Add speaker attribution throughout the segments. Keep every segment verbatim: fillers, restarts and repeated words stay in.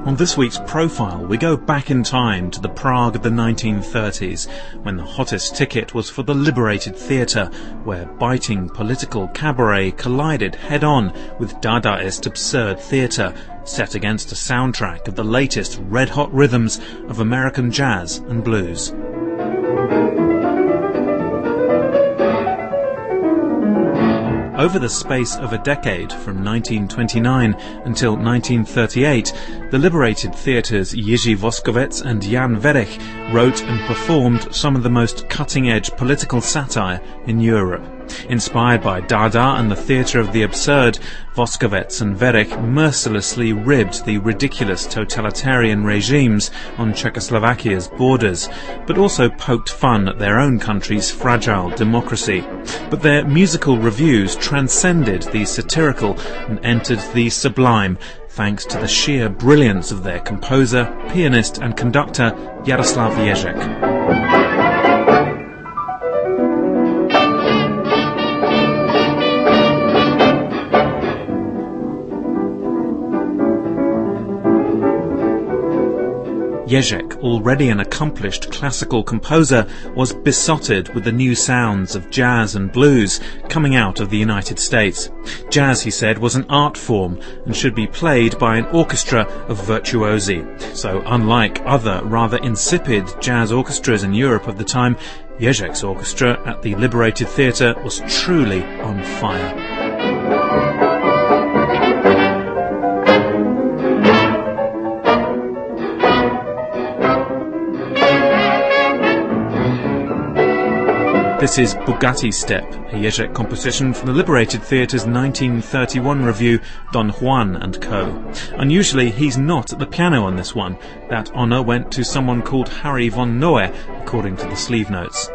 Speaker 1: On this week's Profile, we go back in time to the Prague of the nineteen thirties, when the hottest ticket was for the Liberated Theatre, where biting political cabaret collided head-on with Dadaist absurd theatre, set against a soundtrack of the latest red-hot rhythms of American jazz and blues. Over the space of a decade, from nineteen twenty-nine until nineteen thirty-eight, the Liberated Theatre's Jiří Voskovec and Jan Werich wrote and performed some of the most cutting-edge political satire in Europe. Inspired by Dada and the theatre of the absurd, Voskovec and Werich mercilessly ribbed the ridiculous totalitarian regimes on Czechoslovakia's borders, but also poked fun at their own country's fragile democracy. But their musical reviews transcended the satirical and entered the sublime, thanks to the sheer brilliance of their composer, pianist and conductor Jaroslav Ježek. Ježek, already an accomplished classical composer, was besotted with the new sounds of jazz and blues coming out of the United States. Jazz, he said, was an art form and should be played by an orchestra of virtuosi. So unlike other rather insipid jazz orchestras in Europe of the time, Ježek's orchestra at the Liberated Theatre was truly on fire. This is Bugatti Step, a Ježek composition from the Liberated Theatre's nineteen thirty-one revue Don Juan and Co. Unusually, he's not at the piano on this one. That honour went to someone called Harry von Noe, according to the sleeve notes.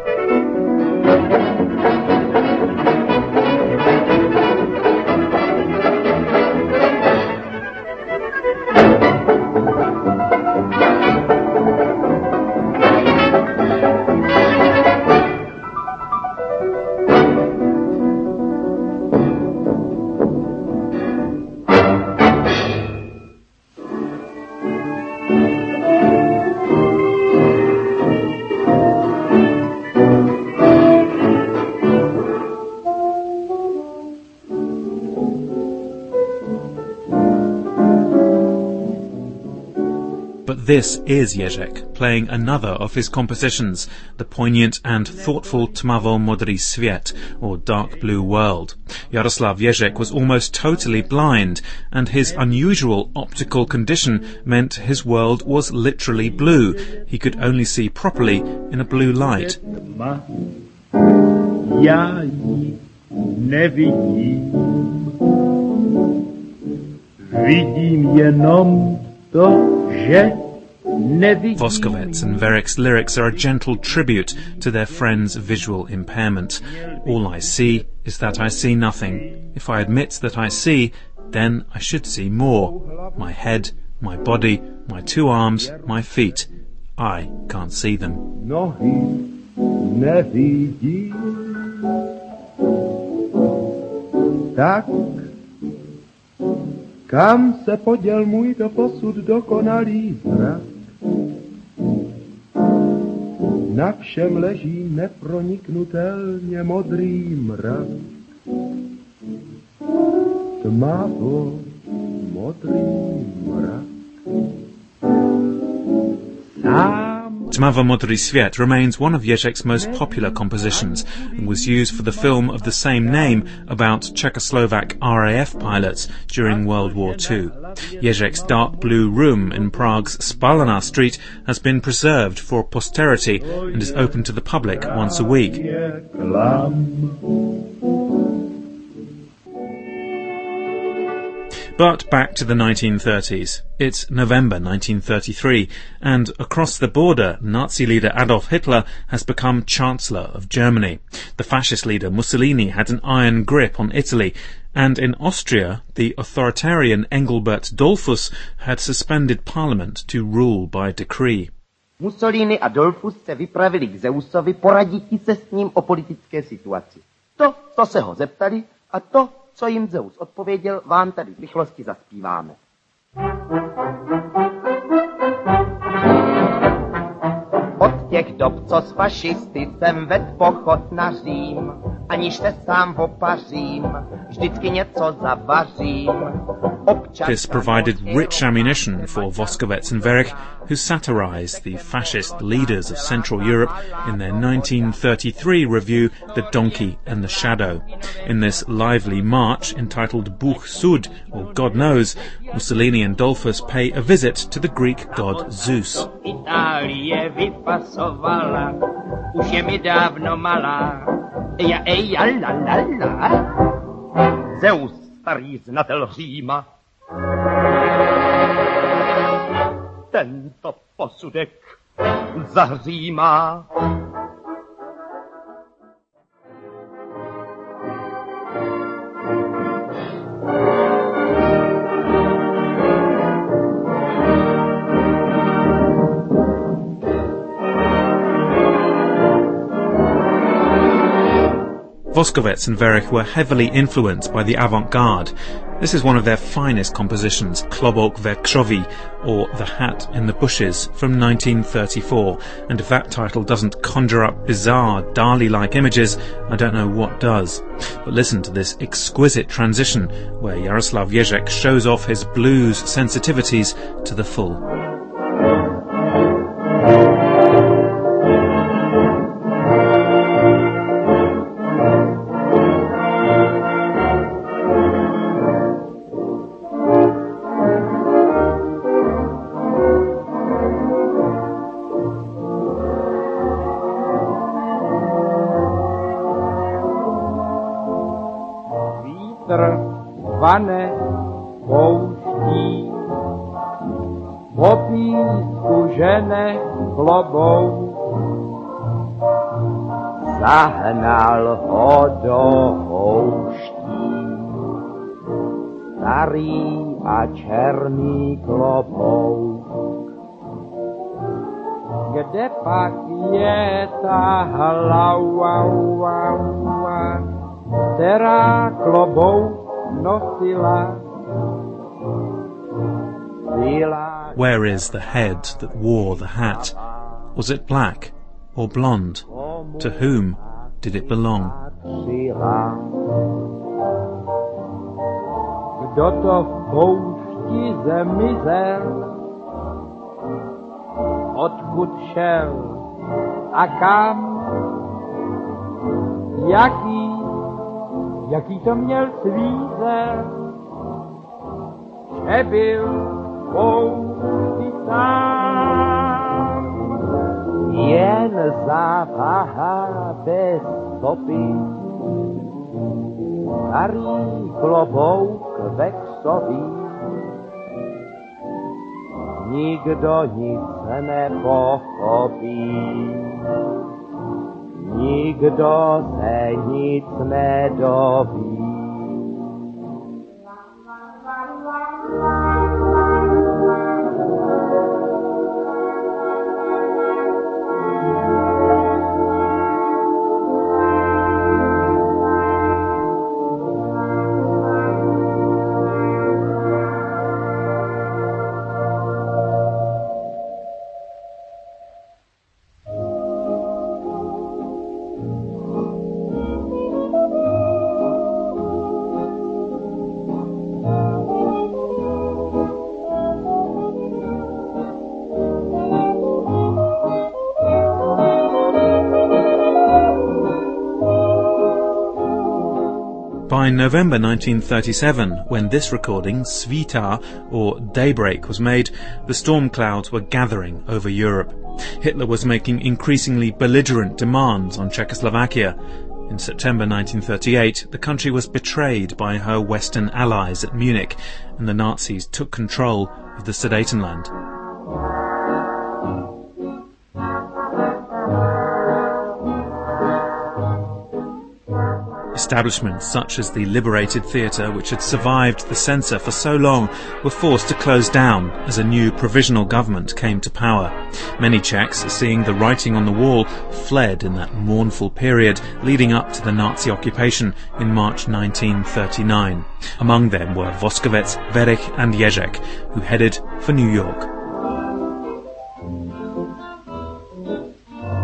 Speaker 1: But this is Ježek, playing another of his compositions, the poignant and thoughtful Tmavo Modrý Svět, or Dark Blue World. Jaroslav Ježek was almost totally blind, and his unusual optical condition meant his world was literally blue. He could only see properly in a blue light.
Speaker 2: Já ji nevidím, vidím jenom to, že
Speaker 1: Voskovec and Verich's lyrics are a gentle tribute to their friend's visual impairment. All I see is that I see nothing. If I admit that I see, then I should see more. My head, my body, my two arms, my feet. I can't see them.
Speaker 2: Nohy nevidím, tak kam se poděl můj doposud dokonalý zrak? Na všem leží neproniknutelně modrý mrak. Tmavo modrý mrak.
Speaker 1: Tmavo Modrý Svět remains one of Ježek's most popular compositions and was used for the film of the same name about Czechoslovak R A F pilots during World War Two. Ježek's Dark Blue Room in Prague's Spálená Street has been preserved for posterity and is open to the public once a week. But back to the nineteen thirties. It's November nineteen thirty-three, and across the border, Nazi leader Adolf Hitler has become Chancellor of Germany. The fascist leader Mussolini had an iron grip on Italy, and in Austria, the authoritarian Engelbert Dollfuss had suspended parliament to rule by decree.
Speaker 3: Mussolini a Dollfuss se vypravili k Zeusovi poraditi se s ním o politické situaci. To, co se ho zeptali, a to, co jim Zeus odpověděl, vám tady v rychlosti zaspíváme. těch dob, co s fašisty sem ved pochod na Řím, aniž se sám opařím, vždycky něco zavařím.
Speaker 1: This provided rich ammunition for Voskovets and Verich, who satirized the fascist leaders of Central Europe in their nineteen thirty-three review The Donkey and the Shadow. In this lively march, entitled Bůh sud, or God Knows, Mussolini and Dollfuss pay a visit to the Greek god Zeus.
Speaker 4: Itálie vypasovala, už je mi dávno malá. Eja, eja, la, la, la.
Speaker 3: Zeus, starý znatel Říma, tento posudek zahřímá.
Speaker 1: Voskovets and Verich were heavily influenced by the avant-garde. This is one of their finest compositions, Klobouk ve křoví, or The Hat in the Bushes, from nineteen thirty-four. And if that title doesn't conjure up bizarre, Dali-like images, I don't know what does. But listen to this exquisite transition, where Jaroslav Ježek shows off his blues sensitivities to the full.
Speaker 2: Vane pouští, po písku žene klobouk, zahnal ho do houští, starý a černý klobouk. Kde pak je ta hlava, která klobouk nosila?
Speaker 1: Where is the head that wore the hat? Was it black or blonde? To whom did it belong?
Speaker 2: Kdo to v poušti zmizel? Odkud šel a kam? Jaký, jaký to měl svízel? Že byl v poušti sám. Jen závaha bez stopy, starý klobouk ve křoví. Nikdo nic nepochopí, nikdo se nic nedoví.
Speaker 1: By November nineteen thirty-seven, when this recording, Svita, or Daybreak, was made, the storm clouds were gathering over Europe. Hitler was making increasingly belligerent demands on Czechoslovakia. In September nineteen thirty-eight, the country was betrayed by her Western allies at Munich, and the Nazis took control of the Sudetenland. Establishments such as the Liberated Theatre, which had survived the censor for so long, were forced to close down as a new provisional government came to power. Many Czechs, seeing the writing on the wall, fled in that mournful period leading up to the Nazi occupation in March nineteen thirty-nine. Among them were Voskovets, Verich and Ježek, who headed for New York.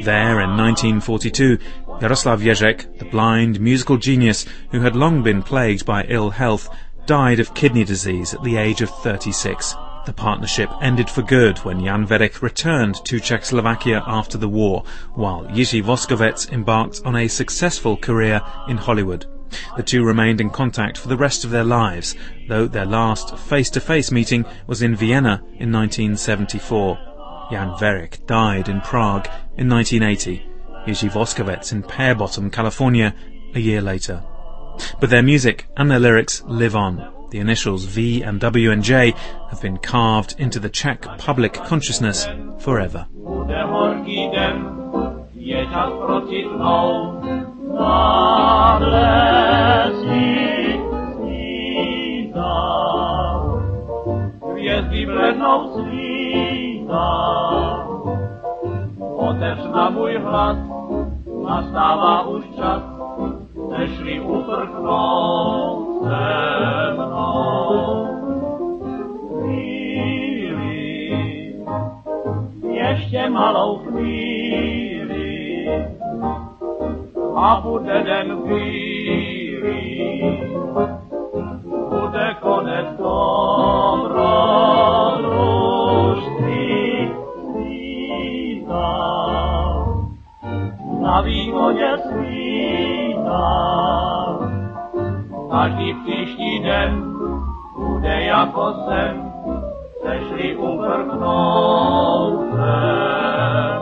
Speaker 1: There, in nineteen forty-two, Jaroslav Ježek, the blind musical genius who had long been plagued by ill health, died of kidney disease at the age of thirty-six. The partnership ended for good when Jan Werich returned to Czechoslovakia after the war, while Jiří Voskovec embarked on a successful career in Hollywood. The two remained in contact for the rest of their lives, though their last face-to-face meeting was in Vienna in nineteen seventy-four. Jan Werich died in Prague in nineteen eighty, Jiří Voskovec in Pear Bottom, California, a year later. But their music and their lyrics live on. The initials V and W and J have been carved into the Czech public consciousness forever.
Speaker 5: Otevř na můj hlas, nastává už čas, nešli uprchnout se mnou. Chvíli, ještě malou chvíli, a bude den chvíli, bude konec dobrodružství svítá, na východě svítá, každý příští den bude jako sen, sešli uprchnout se.